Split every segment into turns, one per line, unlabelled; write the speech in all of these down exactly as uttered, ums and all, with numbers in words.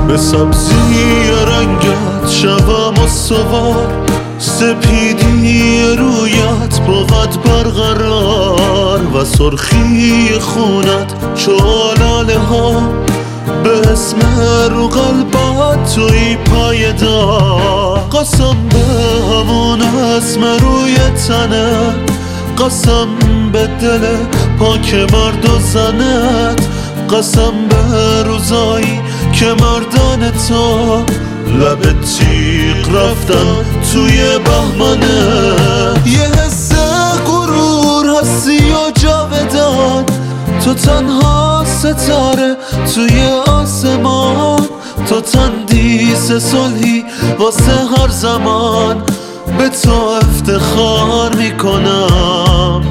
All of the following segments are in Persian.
به سبزی رنگت شوم استوار، سپیدی رویت بود برقرار و سرخی خونت چالاله ها به اسم رو قلبت توی پایدار. قسم به همون اسم روی تنت، قسم به دل پاک مرد و زنت، قسم به روزایی که مردان تو لب تیغ رفتن توی بهمنه. یه حس غرور هستی و جاودان، تو تنها ستاره توی آسمان، تو تندیس صلحی واسه هر زمان، به تو افتخار میکنم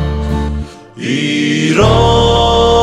ایران.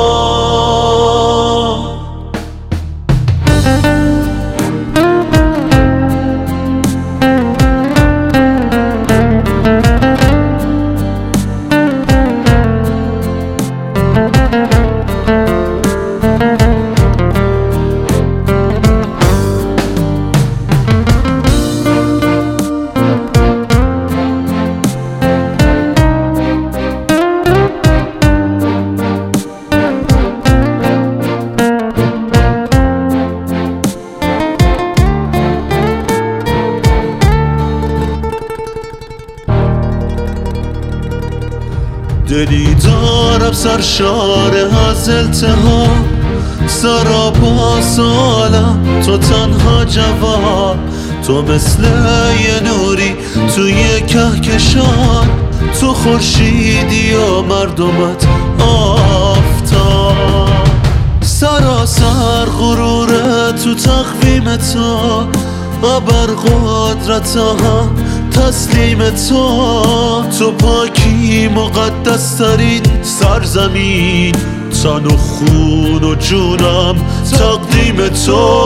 دلی دارم سرشار از التهاب، سراپاس عالم تو تنها جواب، تو مثل یه نوری توی کهکشان، تو خورشیدی و مردمت آفتاب. سراسر غروره تو تقویم تو، ابر قدرت هم تسلیم تو، تو پاکی مقدس ترین سرزمین، تن و خون و جونم تقدیم تو.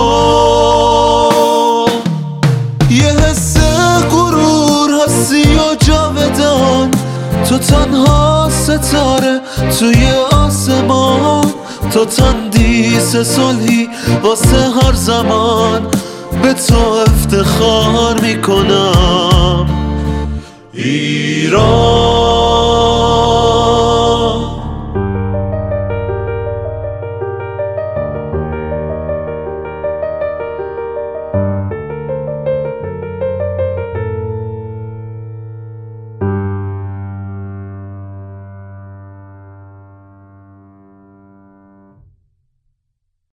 یه حس غرور هستی و جاودان، تو تنها ستاره توی آسمان، تو تندیس صلحی واسه هر زمان، به تو افتخار میکنم ایران.